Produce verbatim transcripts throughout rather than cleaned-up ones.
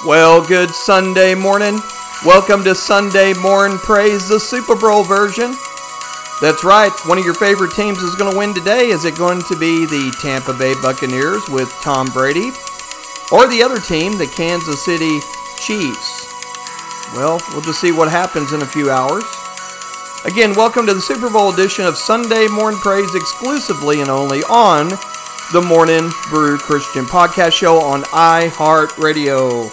Well, good Sunday morning. Welcome to Sunday Morning Praise, the Super Bowl version. That's right, one of your favorite teams is going to win today. Is it going to be the Tampa Bay Buccaneers with Tom Brady, or the other team, the Kansas City Chiefs? Well, we'll just see what happens in a few hours. Again, welcome to the Super Bowl edition of Sunday Morning Praise, exclusively and only on the Morning Brew Christian Podcast Show on iHeartRadio.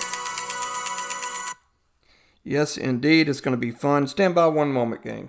Yes, indeed, it's going to be fun. Stand by one moment, gang.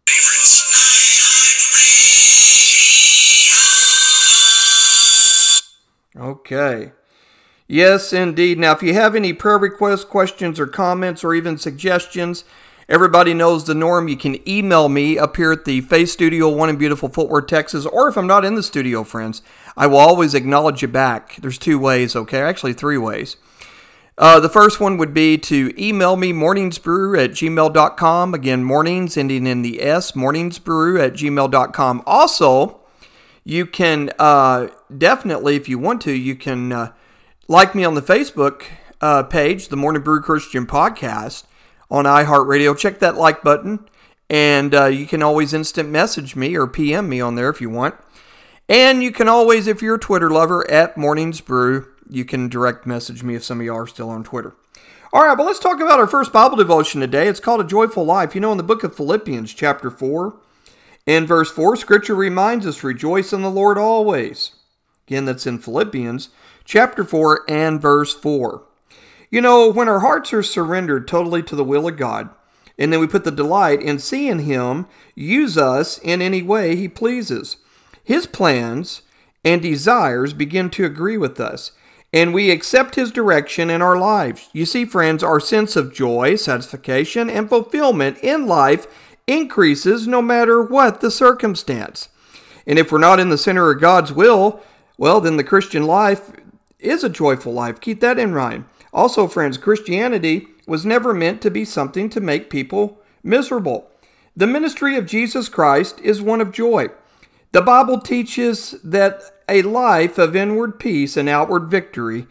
Okay. Yes, indeed. Now, if you have any prayer requests, questions, or comments, or even suggestions, everybody knows the norm. You can email me up here at the Faith Studio, one in beautiful Fort Worth, Texas, or if I'm not in the studio, friends, I will always acknowledge you back. There's two ways, okay? Actually, three ways. Uh, the first one would be to email me, morningsbrew at gmail dot com. Again, mornings ending in the S, morningsbrew at gmail dot com. Also, you can uh, definitely, if you want to, you can uh, like me on the Facebook uh, page, the Morning Brew Christian Podcast on iHeartRadio. Check that like button, and uh, you can always instant message me or P M me on there if you want. And you can always, if you're a Twitter lover, at morningsbrew, you can direct message me if some of you are still on Twitter. All right, but let's talk about our first Bible devotion today. It's called A Joyful Life. You know, in the book of Philippians, chapter four, and verse four, Scripture reminds us, rejoice in the Lord always. Again, that's in Philippians, chapter four, and verse four. You know, when our hearts are surrendered totally to the will of God, and then we put the delight in seeing Him use us in any way He pleases, His plans and desires begin to agree with us, and we accept His direction in our lives. You see, friends, our sense of joy, satisfaction, and fulfillment in life increases no matter what the circumstance. And if we're not in the center of God's will, well, then the Christian life is a joyful life. Keep that in mind. Also, friends, Christianity was never meant to be something to make people miserable. The ministry of Jesus Christ is one of joy. The Bible teaches that a life of inward peace and outward victory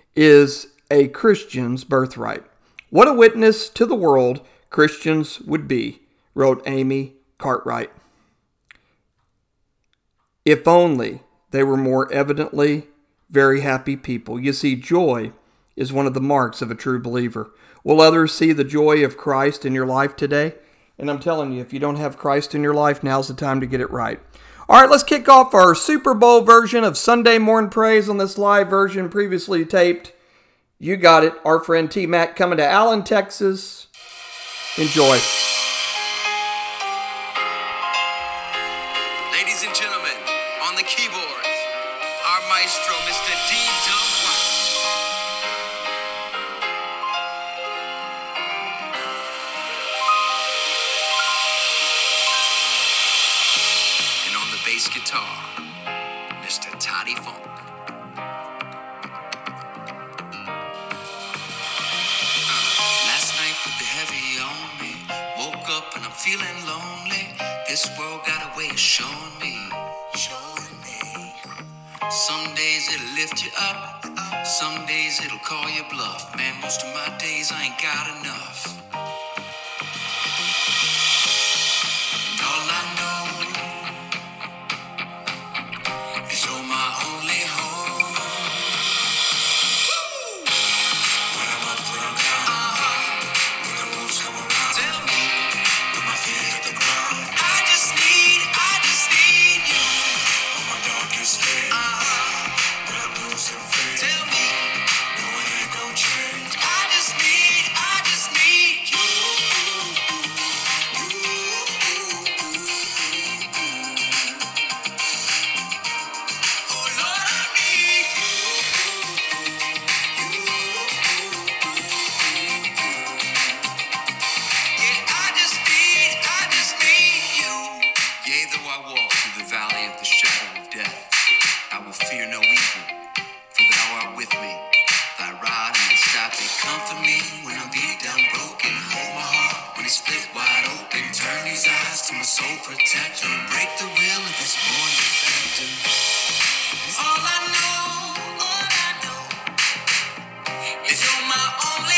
is a Christian's birthright. What a witness to the world Christians would be, wrote Amy Cartwright. If only they were more evidently very happy people. You see, joy is one of the marks of a true believer. Will others see the joy of Christ in your life today? And I'm telling you, if you don't have Christ in your life, now's the time to get it right. All right, let's kick off our Super Bowl version of Sunday Morning Praise on this live version previously taped. You got it. Our friend T-Mac coming to Allen, Texas. Enjoy. Ladies and gentlemen, on the keyboards, our maestro, Mister D. Dub White. And on the bass guitar, Mister Toddy Funk. Last night put the heavy on me. Woke up and I'm feeling lonely. This world got a way of showing me. Showing me. Some days it'll lift you up. Some days it'll call you bluff. Man, most of my days I ain't got enough. And all I know is you're my only hope. When I'm up, when I'm down, when the moves come around, tell me, when my feet hit the ground, I just need, I just need you on my darkest days. When I'm losing faith, tell me, no, it ain't gon' change. I just need, I just need you. Oh Lord, I need you. Yeah, I just need, I just need you. Yea, though I walk through the valley of the shadow of death, I will fear no evil, for thou art with me. Thy rod and thy staff, they comfort me when I'm beat down, broken. Hold my heart when it's split wide open. Turn these eyes to my soul protector. Break the will of this born defector. All I know, all I know is you're my only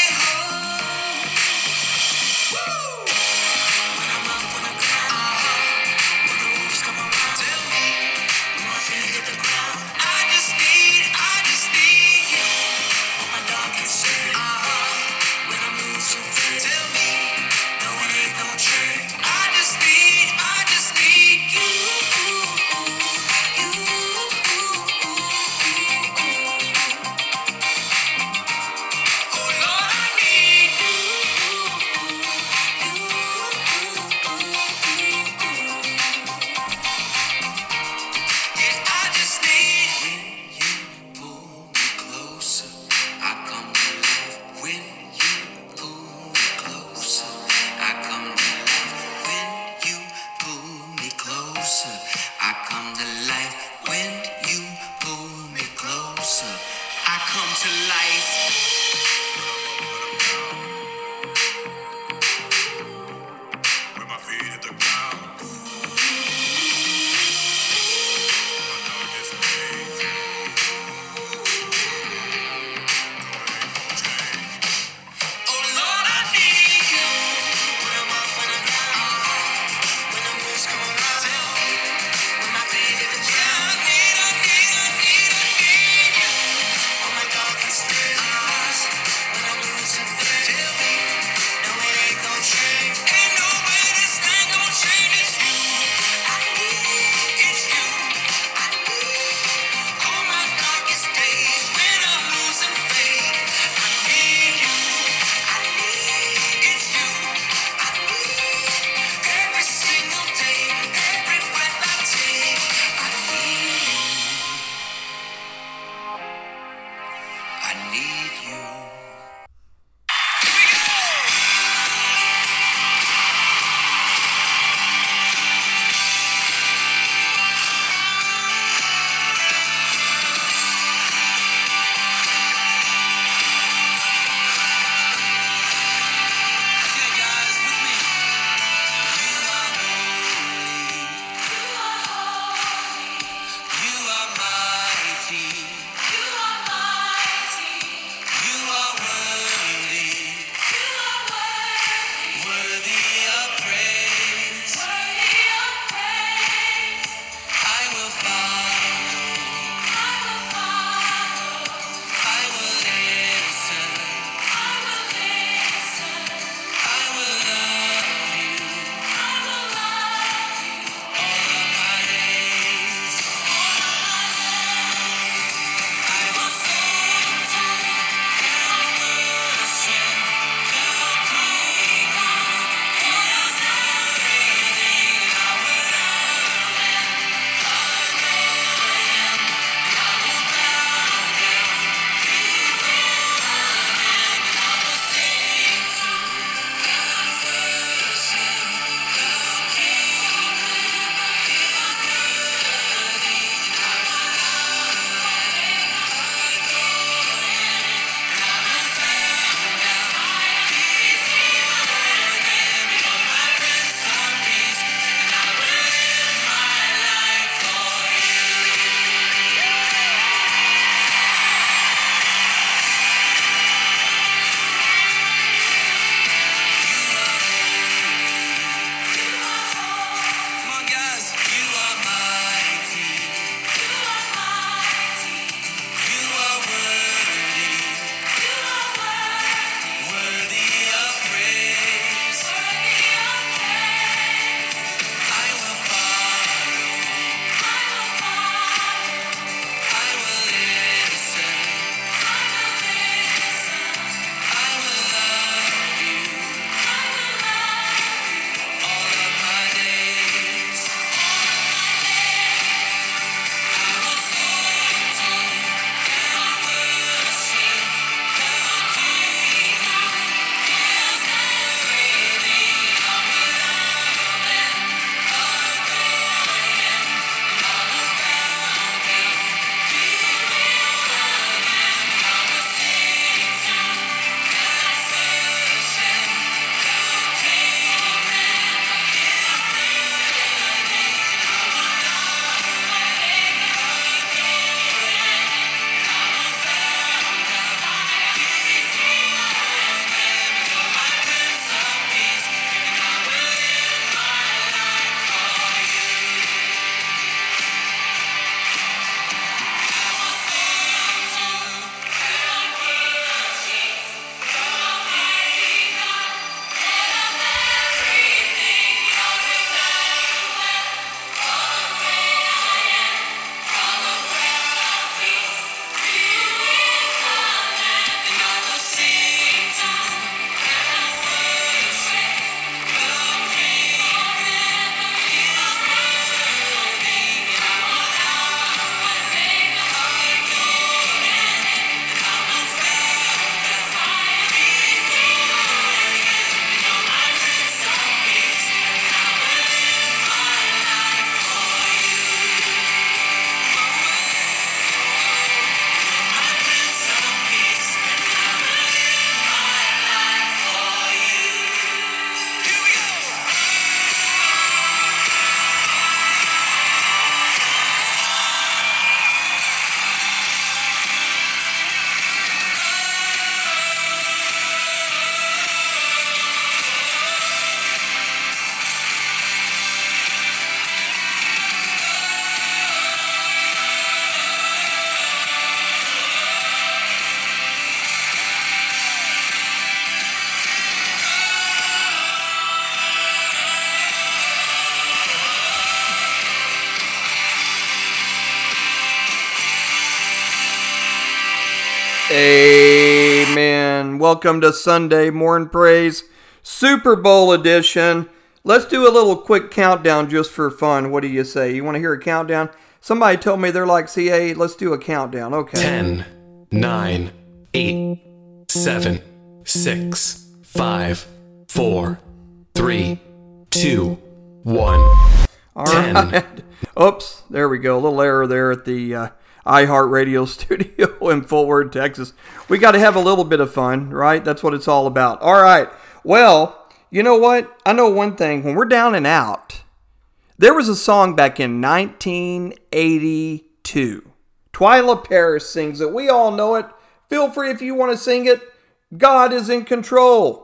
Amen. Welcome to Sunday Morning Praise, Super Bowl edition. Let's do a little quick countdown just for fun. What do you say? You want to hear a countdown? Somebody told me they're like, C A, let's do a countdown. Okay. ten, nine, eight, seven, six, five, four, three, two, one. All right. Oops, there we go. A little error there at the uh, iHeartRadio studio in Fort Worth, Texas. We got to have a little bit of fun, right? That's what it's all about. All right. Well, you know what? I know one thing. When we're down and out, there was a song back in nineteen eighty-two. Twyla Paris sings it. We all know it. Feel free if you want to sing it. God is in control.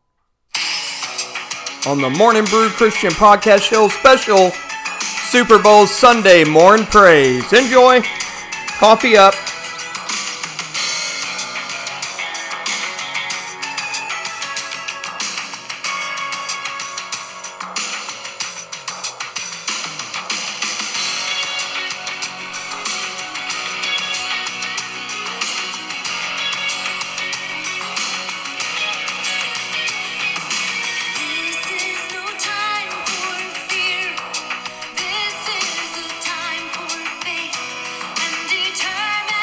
On the Morning Brew Christian Podcast Show special Super Bowl Sunday Morning Praise. Enjoy. Coffee up. This is the time for faith and determination.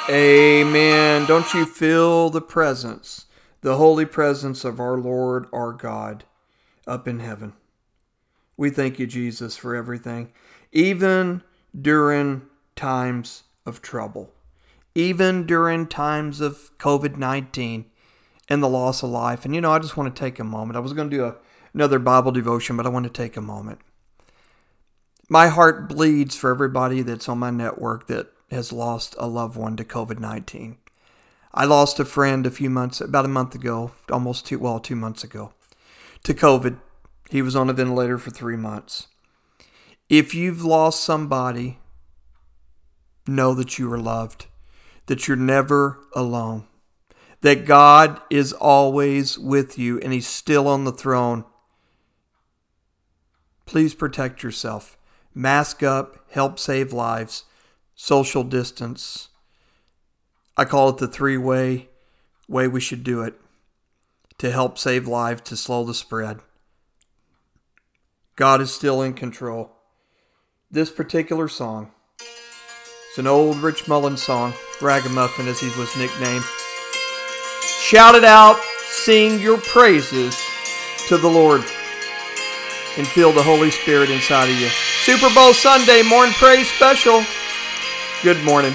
Amen. Don't you feel the presence, the holy presence of our Lord, our God, up in heaven? We thank you, Jesus, for everything, even during times of trouble, even during times of covid nineteen and the loss of life. And, you know, I just want to take a moment. I was going to do a, another Bible devotion, but I want to take a moment. My heart bleeds for everybody that's on my network that has lost a loved one to covid nineteen. I lost a friend a few months, about a month ago, almost two, well, two months ago, to COVID. He was on a ventilator for three months. If you've lost somebody, know that you are loved, that you're never alone, that God is always with you and He's still on the throne. Please protect yourself. Mask up, help save lives, social distance. I call it the three-way way we should do it to help save lives, to slow the spread. God is still in control. This particular song, it's an old Rich Mullins song, Ragamuffin as he was nicknamed. Shout it out, sing your praises to the Lord, and feel the Holy Spirit inside of you. Super Bowl Sunday, Morning Praise Special. Good morning.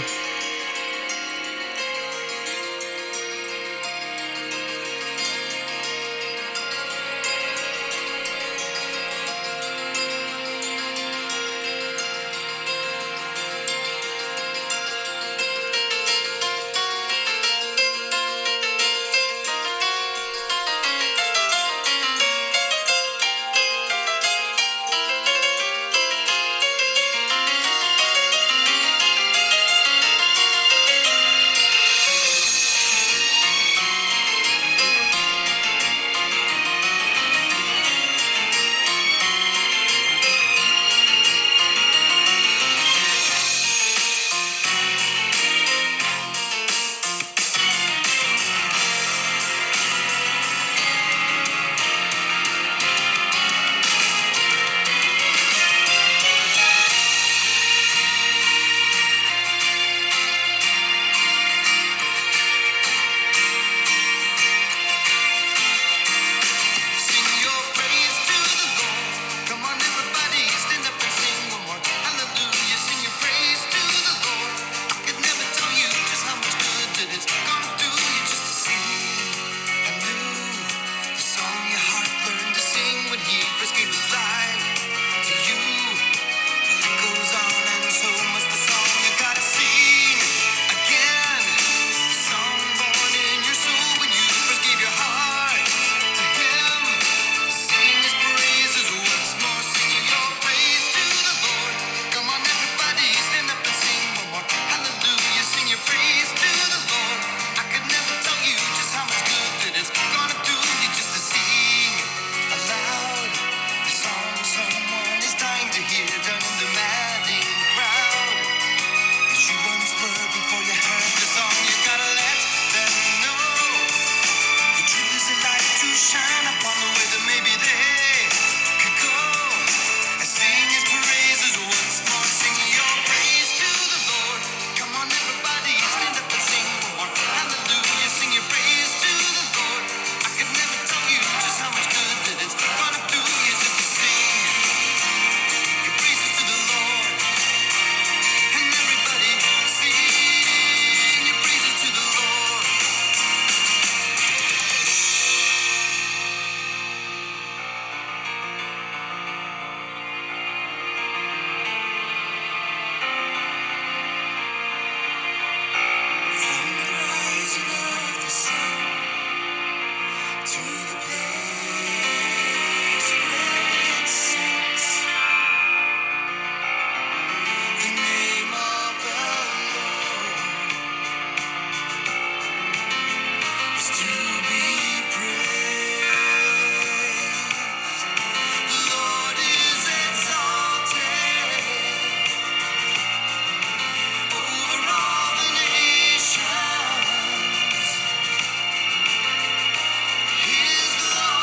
His love.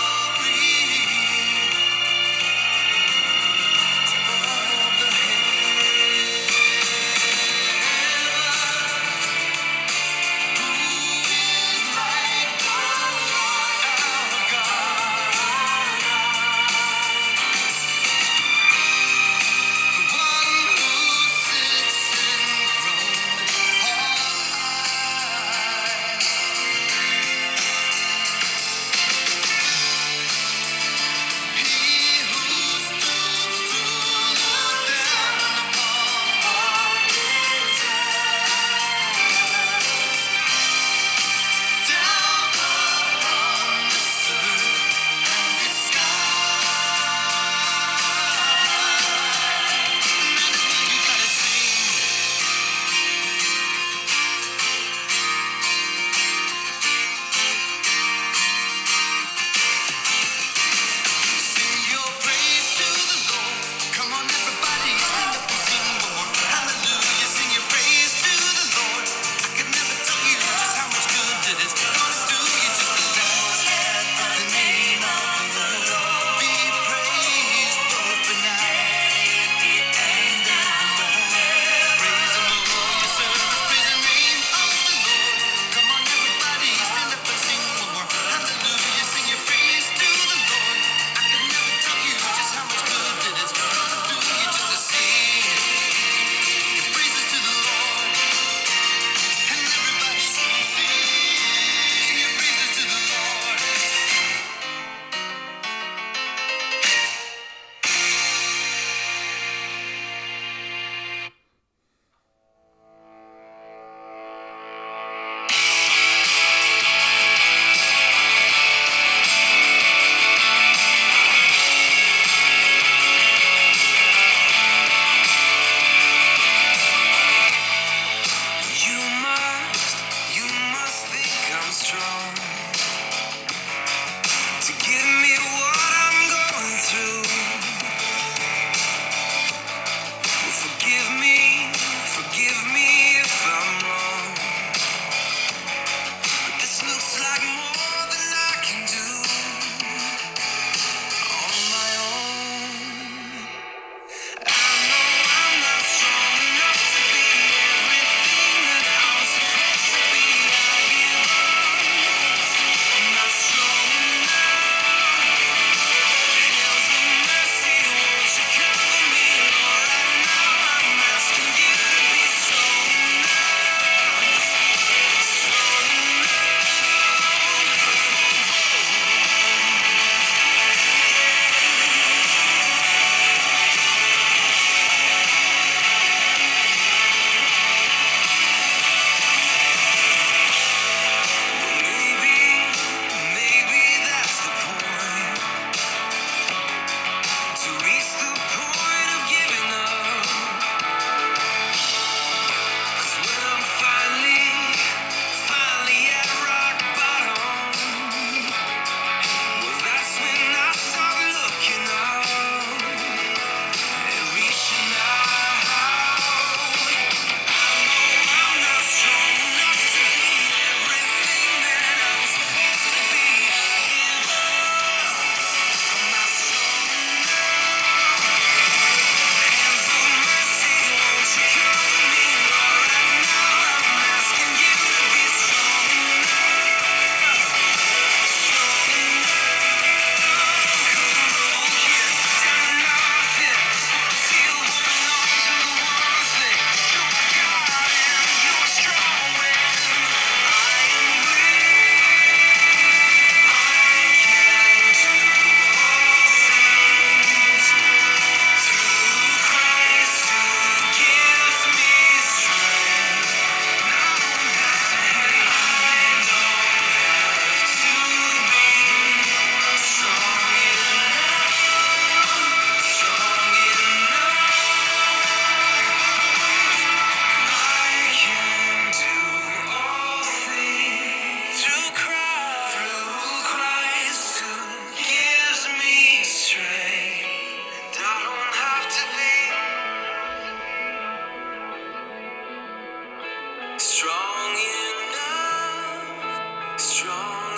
strong enough, strong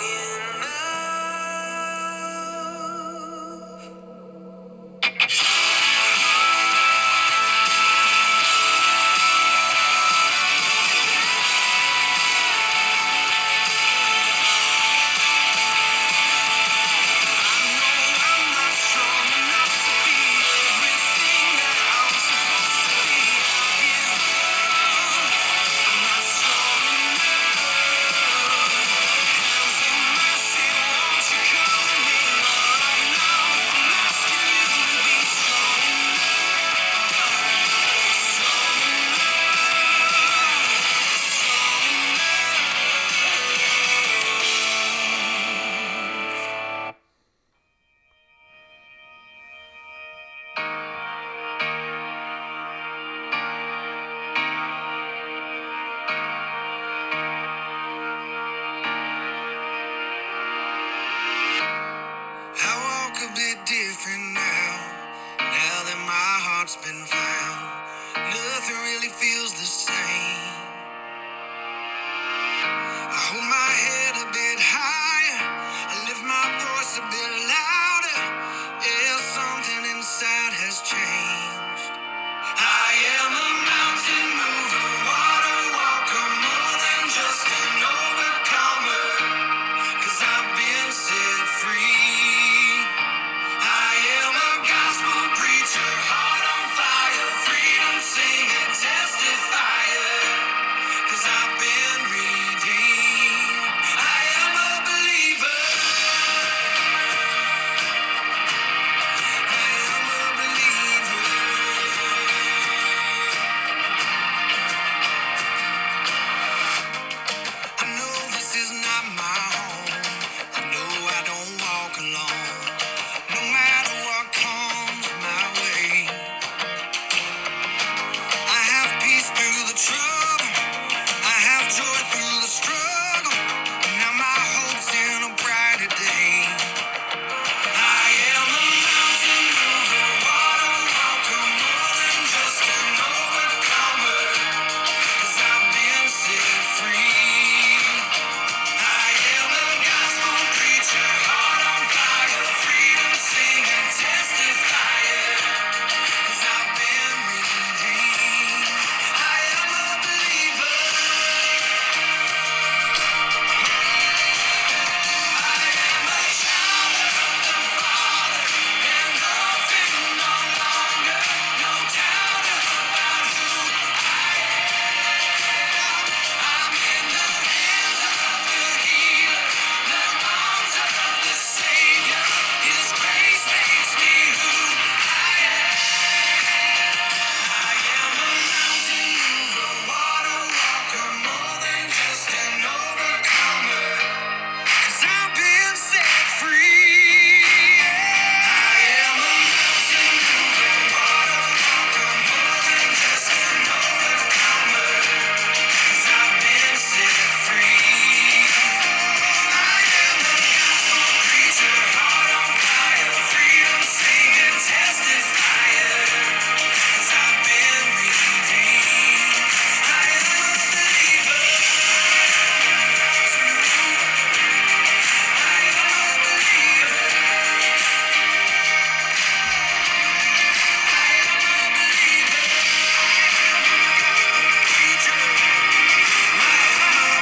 different now, now that my heart's been found. Nothing really feels the same. I hold my head a bit higher, I lift my voice a bit louder. Yeah, something inside has changed. I am a mountain mover, water walker, more than just an overcomer, 'cause I've been set free. Heart on fire, freedom singing, testifier, 'cause I've been redeemed. I am a believer. I am a believer. I know this is not my home. I know I don't walk alone. No matter what comes my way, I have peace through the trouble, I have joy through the struggle. Now my hope's in a brighter day. I am a mountain mover, water walker, more than just an overcomer, 'cause I've been set free. I am a gospel preacher, heart on fire, freedom singing, testifier, 'cause I've been redeemed. I am a believer. I am a child of the Father, and nothing no longer, no doubt about who I am. I'm in the hands of the healer, the arms of the Savior. His grace makes me who I am. I am a mountain mover, water walker, more than just an overcomer, 'cause I've been set free. I am a mountain mover, water walker, more than just an overcomer, 'cause I've been set free. I am a gospel preacher, heart on fire, freedom singing, testifier, 'cause I've been redeemed. I am a believer. I am a believer. I am a believer. Preacher. I am a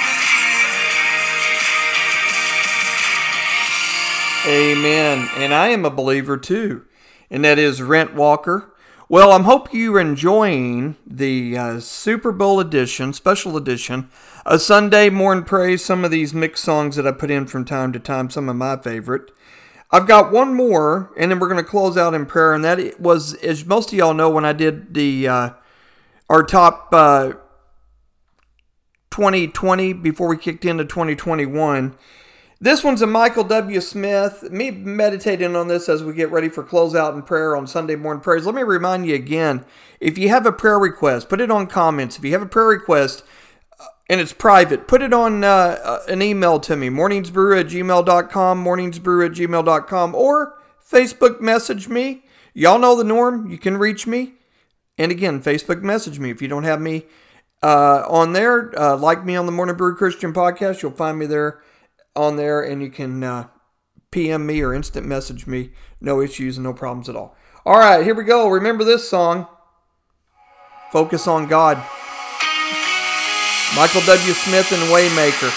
believer. Amen. And I am a believer too, and that is Rent Walker. Well, I hope you're enjoying the uh, Super Bowl edition, special edition, a Sunday Morning Praise, some of these mixed songs that I put in from time to time, some of my favorite. I've got one more, and then we're going to close out in prayer, and that was, as most of y'all know, when I did the uh, our top uh, twenty twenty before we kicked into twenty twenty-one. This one's a Michael W. Smith. Me meditating on this as we get ready for closeout and prayer on Sunday Morning Prayers. Let me remind you again, if you have a prayer request, put it on comments. If you have a prayer request uh, and it's private, put it on uh, uh, an email to me, morningsbrew at gmail dot com, morningsbrew at gmail dot com, or Facebook message me. Y'all know the norm. You can reach me. And again, Facebook message me if you don't have me uh, on there. Uh, like me on the Morning Brew Christian Podcast. You'll find me there on there, and you can uh, P M me or instant message me. No issues and no problems at all. All right, here we go. Remember this song. Focus on God. Michael W. Smith and Waymaker.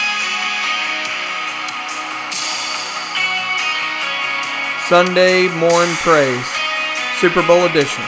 Sunday Morn Praise. Super Bowl edition.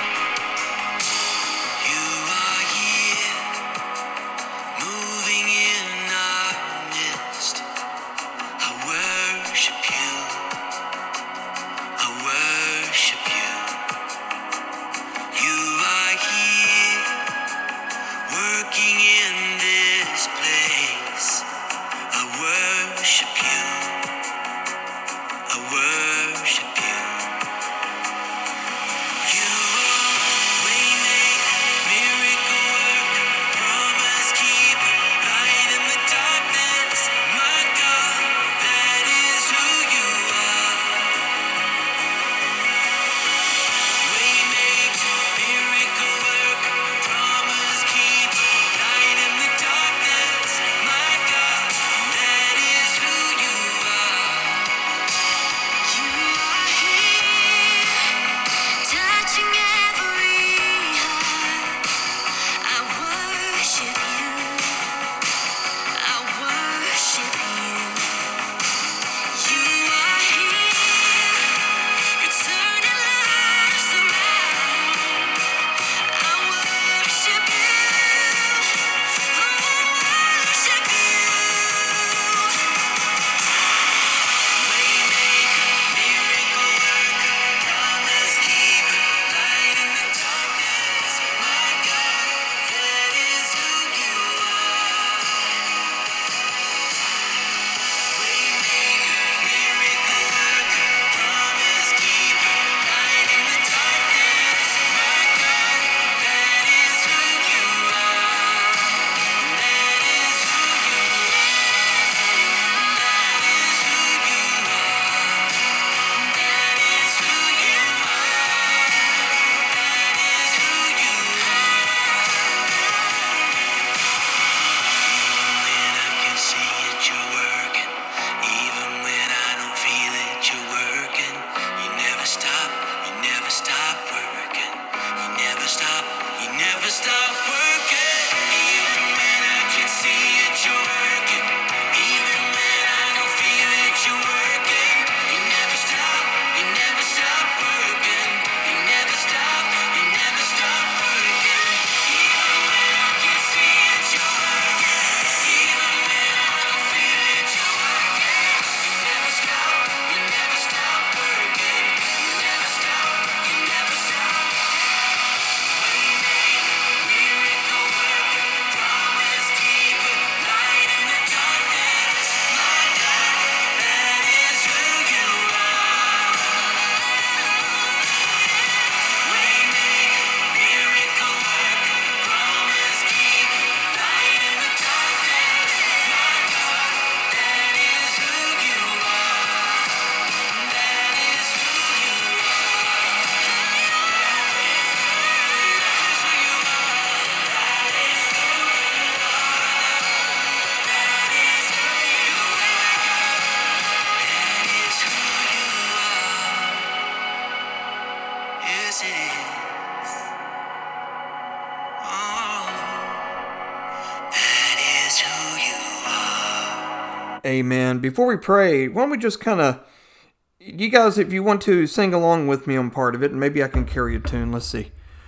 Amen. Before we pray, why don't we just kind of, you guys, if you want to sing along with me on part of it, and maybe I can carry a tune. Let's see.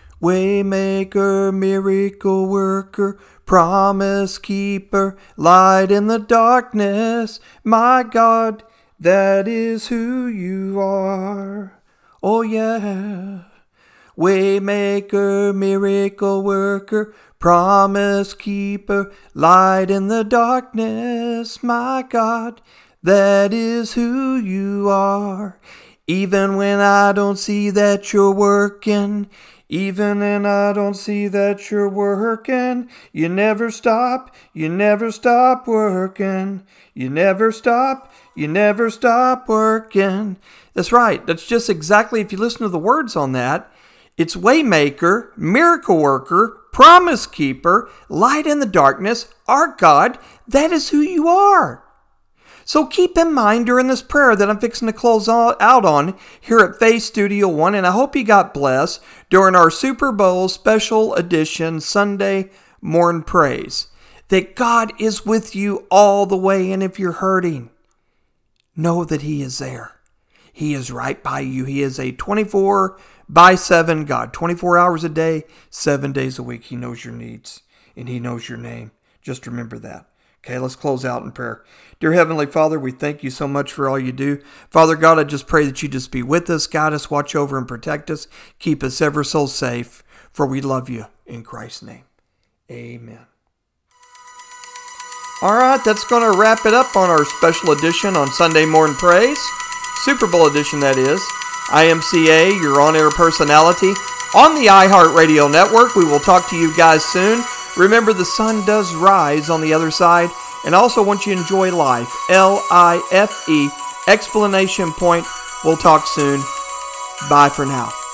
Waymaker, miracle worker, promise keeper, light in the darkness, my God, that is who you are. Oh yeah. Waymaker, miracle worker, promise keeper, light in the darkness, my God, that is who you are. Even when I don't see that you're working, even when I don't see that you're working, you never stop, you never stop working, you never stop, you never stop working. That's right, that's just exactly, if you listen to the words on that, it's Waymaker, miracle worker, promise keeper, light in the darkness, our God. That is who you are. So keep in mind during this prayer that I'm fixing to close out on here at Faith Studio One, and I hope you got blessed during our Super Bowl special edition Sunday morning praise, that God is with you all the way, and if you're hurting, know that He is there. He is right by you. He is a twenty-four by seven God, twenty-four hours a day, seven days a week. He knows your needs, and He knows your name. Just remember that. Okay, let's close out in prayer. Dear Heavenly Father, we thank you so much for all you do. Father God, I just pray that you just be with us, guide us, watch over and protect us. Keep us ever so safe, for we love you in Christ's name. Amen. All right, that's going to wrap it up on our special edition on Sunday Morning Praise. Super Bowl edition, that is. I am C A, your on-air personality on the iHeartRadio network. We will talk to you guys soon. Remember, the sun does rise on the other side. And I also want you to enjoy life. L I F E, explanation point. We'll talk soon. Bye for now.